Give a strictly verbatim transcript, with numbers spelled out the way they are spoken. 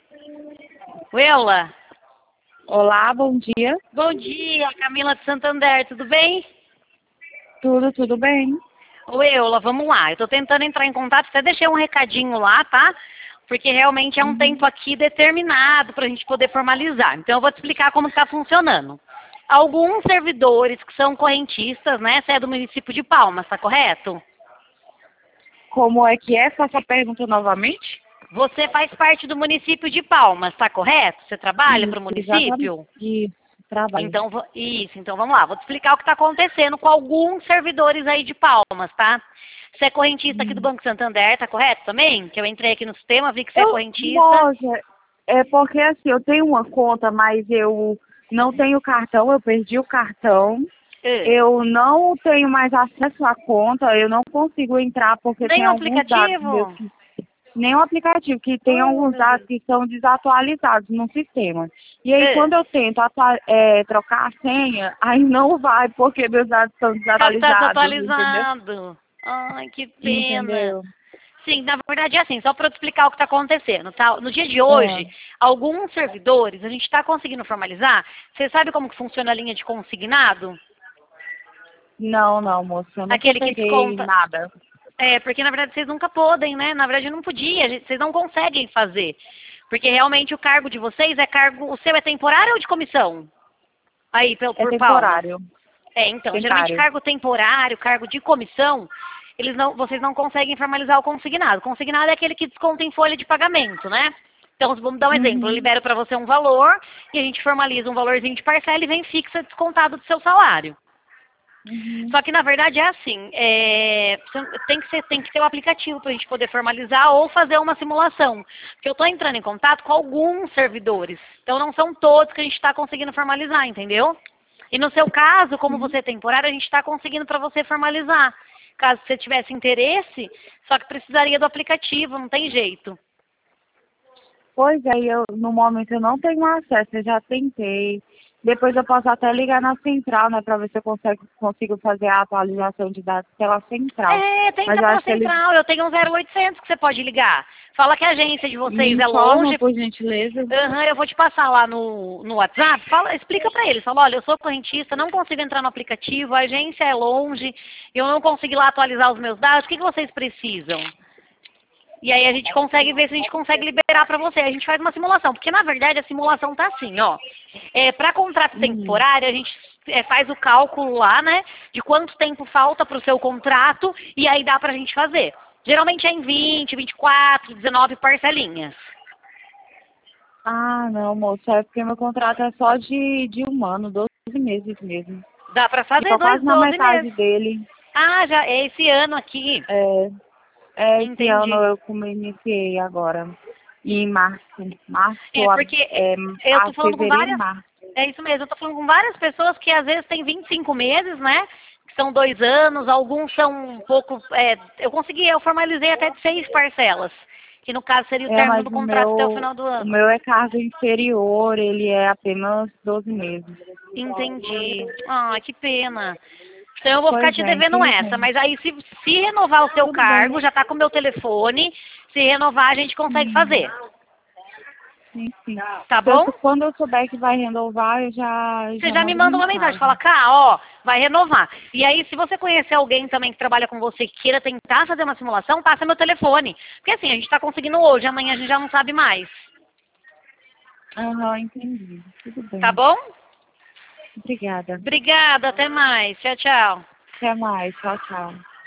Weula, Olá, bom dia. bom dia, Camila de Santander, tudo bem? Tudo, tudo bem? Weula, vamos lá, eu tô tentando entrar em contato, até deixei um recadinho lá, tá? Porque realmente é um tempo aqui determinado para a gente poder formalizar. Então eu vou te explicar como está funcionando. Alguns servidores que são correntistas, né? Você é do município de Palmas, tá correto? Como é que é? Faça a pergunta novamente. Você faz parte do município de Palmas, tá correto? Você trabalha para o Isso, exatamente. município? Isso, trabalho. Então, vo- isso, então vamos lá. Vou te explicar o que está acontecendo com alguns servidores aí de Palmas, tá? Você é correntista aqui do Hum. Banco Santander, tá correto também? Que eu entrei aqui no sistema, vi que você é Eu, correntista. moça, é porque assim, eu tenho uma conta, mas eu não tenho cartão, eu perdi o cartão. É. Eu não tenho mais acesso à conta, eu não consigo entrar porque tem Nem o alguns dados meus aplicativo? que nem o aplicativo, que tem Oh, alguns meu dados Deus. que são desatualizados no sistema. E aí, É. quando eu tento atua- é, trocar a senha, aí não vai, porque meus dados estão Tá, tá desatualizados, entendeu? desatualizado. Ai, que pena. Entendeu? Sim, na verdade é assim, só para eu te explicar o que está acontecendo, tá? No dia de Ah, hoje, alguns servidores, a gente está conseguindo formalizar. Você sabe como que funciona a linha de consignado? não, não, moça, eu nunca Aquele que peguei desconta. nada. É, porque na verdade vocês nunca podem, né? Na verdade não podia, a gente- vocês não conseguem fazer. Porque realmente o cargo de vocês é cargo. O seu é temporário ou de comissão? Aí, por, É por Palmas. temporário, É, então, geralmente temporário. cargo temporário, cargo de comissão, eles não, vocês não conseguem formalizar o consignado. O consignado é aquele que desconta em folha de pagamento, né? Então, vamos dar um exemplo. Eu Uhum, libero para você um valor e a gente formaliza um valorzinho de parcela e vem fixa descontado do seu salário. uhum. Só que na verdade é assim, é, você tem que ser, tem que ter o aplicativo para a gente poder formalizar ou fazer uma simulação. Porque eu estou entrando em contato com alguns servidores. Então não são todos que a gente está conseguindo formalizar, entendeu? E no seu caso, como você é temporário, a gente está conseguindo para você formalizar. Caso você tivesse interesse, só que precisaria do aplicativo, não tem jeito. Pois é, eu, no momento eu não tenho acesso, eu já tentei. Depois eu posso até ligar na central, né, para ver se eu consigo, consigo fazer a atualização de dados pela central. É, Mas tenta eu pela acho que eles central, eu tenho um zero oitocentos que você pode ligar. Fala que a agência de me vocês é informam, longe. por gentileza. Aham, eu vou te passar lá no, no WhatsApp, fala, explica pra eles, fala, olha, eu sou correntista, não consigo entrar no aplicativo, a agência é longe, eu não consigo ir lá atualizar os meus dados, o que, que vocês precisam? E aí a gente consegue ver se a gente consegue liberar pra você, a gente faz uma simulação, porque na verdade a simulação tá assim, ó, é, para contrato Uhum. temporário a gente é, faz o cálculo lá, né, de quanto tempo falta pro seu contrato e aí dá pra gente fazer. Geralmente é em vinte, vinte e quatro, dezenove parcelinhas. Ah, não, moça, é porque meu contrato é só de, de um ano, doze meses mesmo. Dá pra E fazer tô dois, quase na doze metade meses. dele. Ah, já é esse ano aqui. É, é, esse ano Entendi. eu como iniciei agora, em março. É Março, a, porque é, eu a tô falando com fevereiro e várias. março. É isso mesmo, eu tô falando com várias pessoas que às vezes têm vinte e cinco meses, né? Que são dois anos, alguns são um pouco. É, eu consegui, eu formalizei até de seis parcelas. Que no caso seria o É, término mas do o contrato até o meu, final do o ano. meu é cargo inferior, ele é apenas doze meses. Entendi. Ah, que pena. Então eu vou ficar Pois te é, devendo essa, infelizmente. mas aí se, se renovar o seu Tudo bem. cargo, já tá com o meu telefone, se renovar a gente consegue Hum, fazer. sim, sim. Tá Se eu bom? sou- quando eu souber que vai renovar, eu já, Você já já me mando manda uma mensagem, mensagem. fala, cá, ó, vai renovar. E aí, se você conhecer alguém também que trabalha com você que queira tentar fazer uma simulação, passa meu telefone. Porque assim, a gente tá conseguindo hoje, amanhã a gente já não sabe mais. Aham, entendi. Tudo Tá bem. bom? Obrigada. Obrigada, até mais. Tchau, tchau. Até mais. Tchau, tchau.